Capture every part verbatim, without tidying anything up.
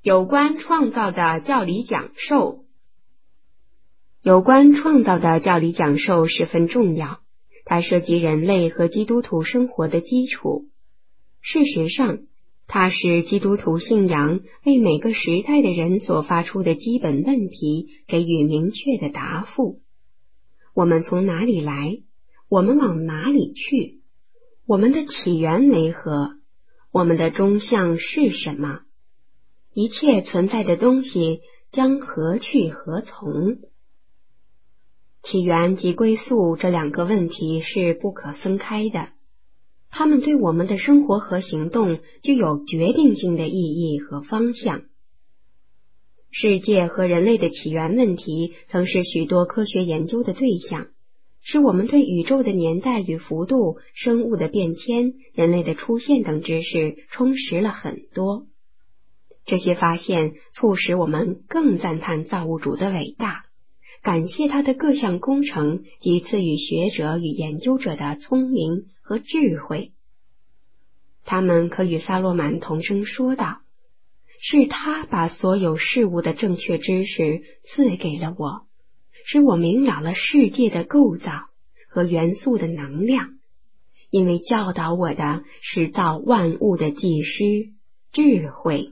有关创造的教理讲授。有关创造的教理讲授十分重要，它涉及人类和基督徒生活的基础。事实上，它是基督徒信仰为每个时代的人所发出的基本问题给予明确的答复。我们从哪里来？我们往哪里去？我们的起源为何？我们的终向是什么？一切存在的东西将何去何从？起源及归宿这两个问题是不可分开的，它们对我们的生活和行动具有决定性的意义和方向。世界和人类的起源问题曾是许多科学研究的对象，使我们对宇宙的年代与幅度、生物的变迁、人类的出现等知识充实了很多。这些发现促使我们更赞叹造物主的伟大，感谢他的各项工程及赐予学者与研究者的聪明和智慧。他们可与萨洛曼同声说道，是他把所有事物的正确知识赐给了我，使我明了了世界的构造和元素的能量，因为教导我的是造万物的技师智慧。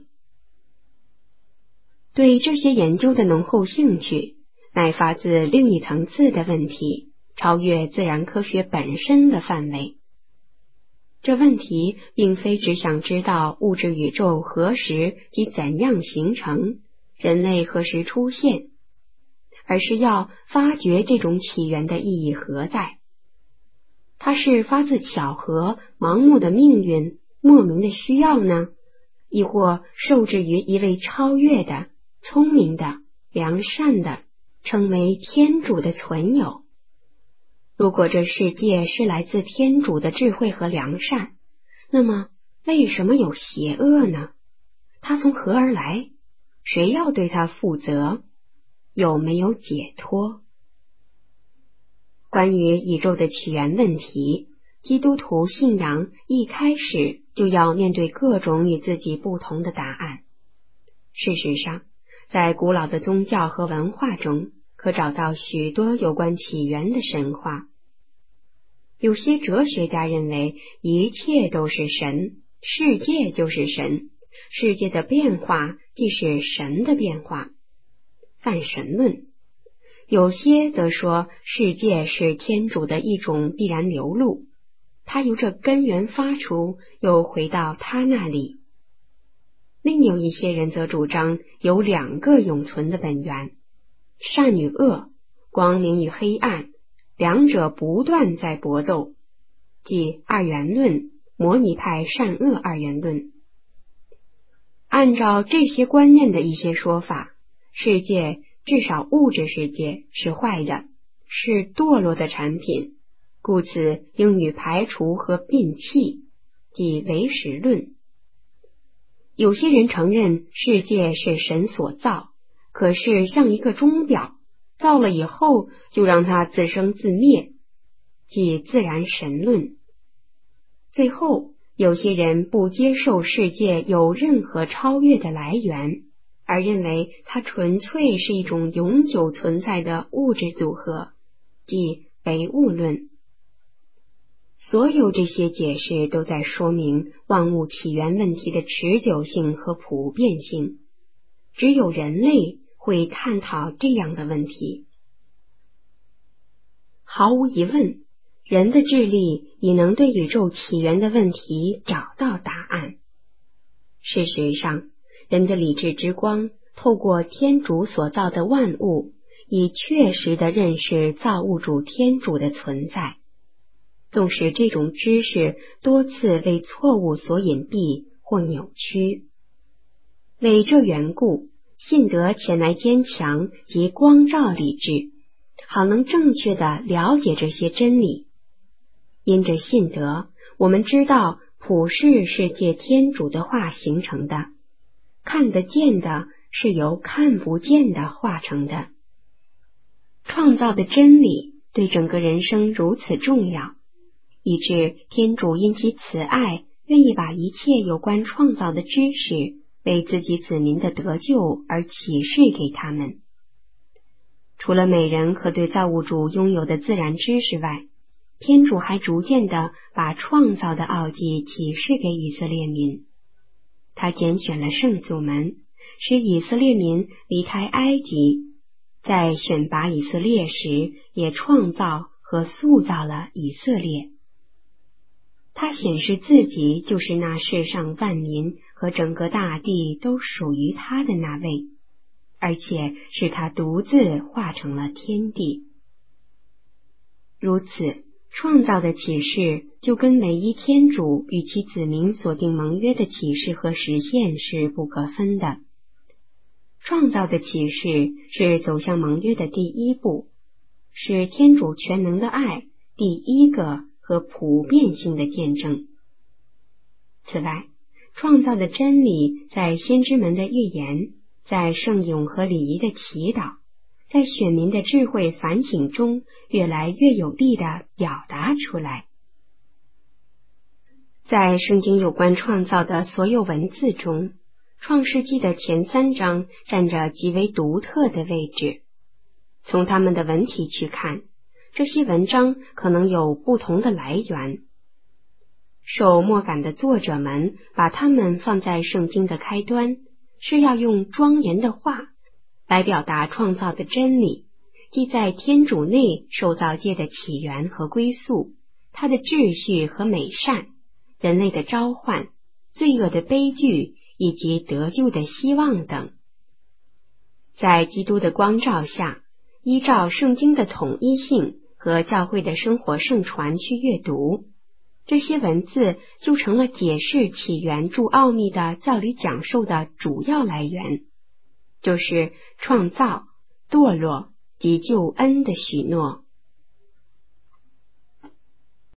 对这些研究的浓厚兴趣，乃发自另一层次的问题，超越自然科学本身的范围。这问题并非只想知道物质宇宙何时及怎样形成，人类何时出现，而是要发掘这种起源的意义何在。它是发自巧合、盲目的命运、莫名的需要呢，亦或受制于一位超越的、聪明的、良善的，称为天主的存有？如果这世界是来自天主的智慧和良善，那么为什么有邪恶呢？它从何而来？谁要对它负责？有没有解脱？关于宇宙的起源问题，基督徒信仰一开始就要面对各种与自己不同的答案。事实上，在古老的宗教和文化中，可找到许多有关起源的神话。有些哲学家认为一切都是神，世界就是神，世界的变化即是神的变化，泛神论。有些则说世界是天主的一种必然流露，它由这根源发出，又回到他那里。另有一些人则主张有两个永存的本源，善与恶，光明与黑暗，两者不断在搏斗，即二元论、摩尼派善恶二元论。按照这些观念的一些说法，世界，至少物质世界，是坏的，是堕落的产品，故此应予排除和摒弃，即唯识论。有些人承认世界是神所造，可是像一个钟表，造了以后就让它自生自灭，即自然神论。最后，有些人不接受世界有任何超越的来源，而认为它纯粹是一种永久存在的物质组合，即唯物论。所有这些解释都在说明万物起源问题的持久性和普遍性，只有人类会探讨这样的问题。毫无疑问，人的智力已能对宇宙起源的问题找到答案。事实上，人的理智之光透过天主所造的万物，以确实地认识造物主天主的存在。纵使这种知识多次为错误所隐蔽或扭曲，为这缘故，信德前来坚强及光照理智，好能正确地了解这些真理。因着信德，我们知道普世是借天主的化形成的，看得见的是由看不见的化成的。创造的真理对整个人生如此重要，以致天主因其慈爱，愿意把一切有关创造的知识为自己子民的得救而启示给他们。除了美人和对造物主拥有的自然知识外，天主还逐渐地把创造的奥迹启示给以色列民。他拣选了圣祖们，使以色列民离开埃及，在选拔以色列时也创造和塑造了以色列。他显示自己就是那世上万民和整个大地都属于他的那位，而且是他独自化成了天地。如此，创造的启示就跟唯一天主与其子民所定盟约的启示和实现是不可分的。创造的启示是走向盟约的第一步，是天主全能的爱第一个和普遍性的见证。此外，创造的真理在先知们的预言，在圣咏和礼仪的祈祷，在选民的智慧反省中越来越有力地表达出来。在圣经有关创造的所有文字中，创世纪的前三章占着极为独特的位置。从他们的文体去看，这些文章可能有不同的来源。受默感的作者们把它们放在圣经的开端，是要用庄严的话来表达创造的真理，即在天主内受造界的起源和归宿，它的秩序和美善，人类的召唤，罪恶的悲剧以及得救的希望等。在基督的光照下，依照圣经的统一性和教会的生活圣传去阅读，这些文字就成了解释起源诸奥秘的教理讲授的主要来源，就是创造、堕落及救恩的许诺。